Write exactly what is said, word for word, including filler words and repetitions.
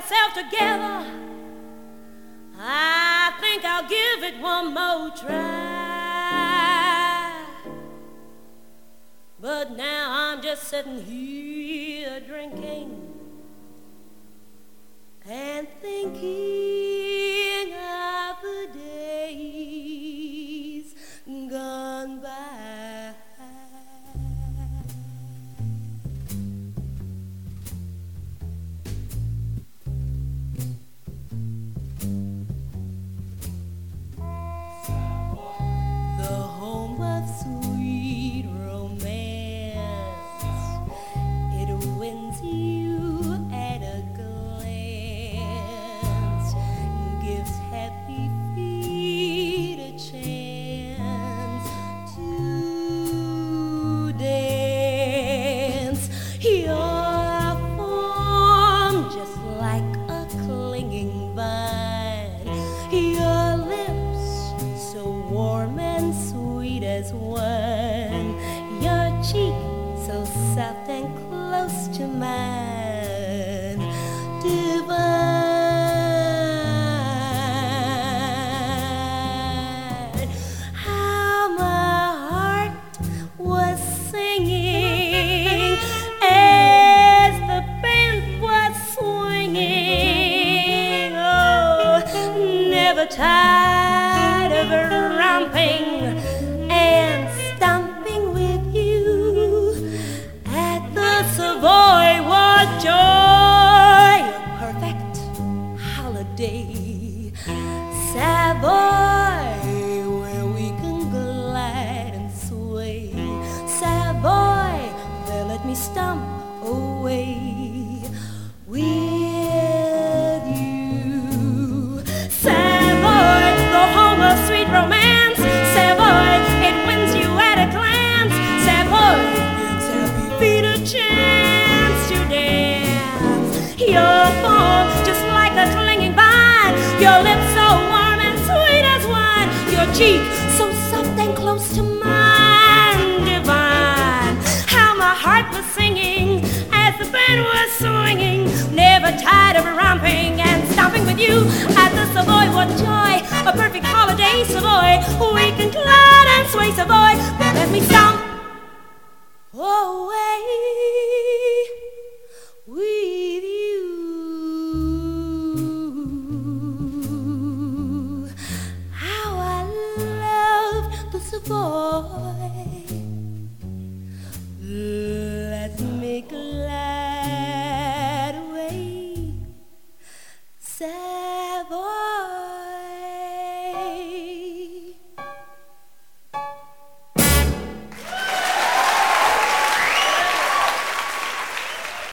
myself together. I think I'll give it one more try. But now I'm just sitting here drinking and thinking of the days gone by. One, your cheek so soft and close to mine, divine. How my heart was singing as the band was swinging. Oh, never tired of romping and stomping with you at the Savoy. What joy, a perfect holiday. Savoy, where we can glide and sway. Savoy, there let me stomp away with you. Savoy, the home of sweet romance. Savoy, it wins you at a glance. Savoy gives happy feet a chance to dance. Your form just like a clinging vine. Your lips so warm and sweet as wine. Your cheek so soft and close to mine, divine. How my heart was singing as the band was swinging. Never tired of romping and stomping with you at the Savoy. What joy, a perfect holiday. Savoy, we can glide and sway. Savoy, then let me stomp away with you. How I love the Savoy.